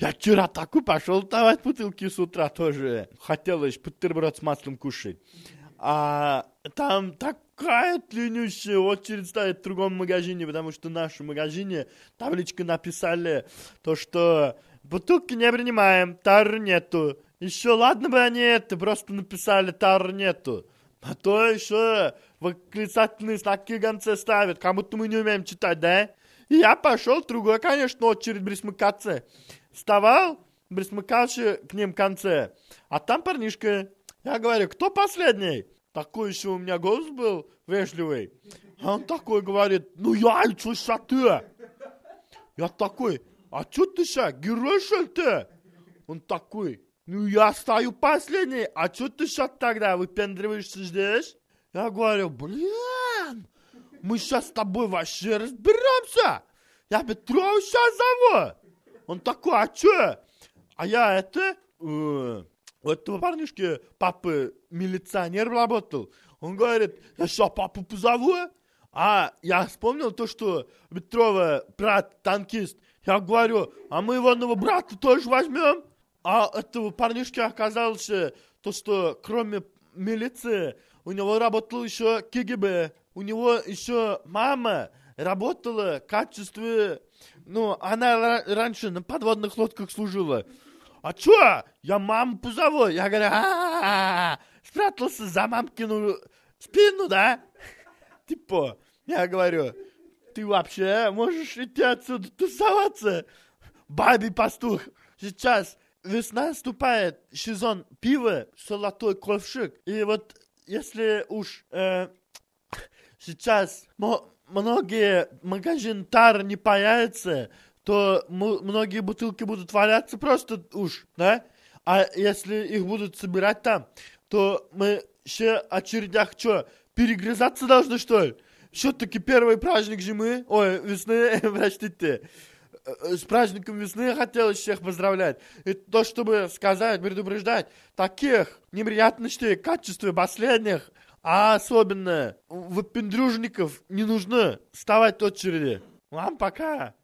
Я вчера такой пошел давать бутылки с утра тоже. Хотелось бутерброд с маслом кушать. А там такая длиннющая очередь стоит в другом магазине, потому что в нашем магазине табличка написали то, что бутылки не принимаем, тары нету. Еще ладно бы они это, просто написали тары нету. А то еще восклицательные знаки в конце ставят, как будто мы не умеем читать, да? И я пошел в другой, конечно, очередь присмыкаться. Вставал, присмыкался к ним в конце. А там парнишка. Я говорю, кто последний? Такой еще у меня голос был вежливый. А он такой говорит, ну я, что ж ты? Я такой, а что ты сейчас, герой что ли ты? Он такой, ну я стою последний, а что ты сейчас тогда выпендриваешься здесь? Я говорю, блин, мы сейчас с тобой вообще разберемся. Я Петрова сейчас зову. Он такой, а что? А я это... У этого парнишки папы милиционер работал. Он говорит, я сейчас папу позову. А я вспомнил то, что Петрова брат танкист. Я говорю, а мы его брата тоже возьмем. А этого парнишки оказалось то, что кроме милиции у него работал еще КГБ. У него еще мама работала в качестве... Ну, она раньше на подводных лодках служила. А чё? Я маму позову. Я говорю, спрятался за мамкину спину, да? Типа, я говорю, ты вообще можешь идти отсюда тусоваться? Бабий пастух. Сейчас весна наступает, сезон пива, золотой ковшик. И вот если уж сейчас многие магазины тары не появятся, то многие бутылки будут валяться просто уж, да? А если их будут собирать там, то мы все очередях что, перегрызаться должны, что ли? Все-таки первый праздник зимы, весны, простите, с праздником весны хотелось всех поздравлять. И то, чтобы сказать, предупреждать, таких неприятностей в качестве последних, а особенно выпендрюжников не нужно вставать в очереди. Вам пока.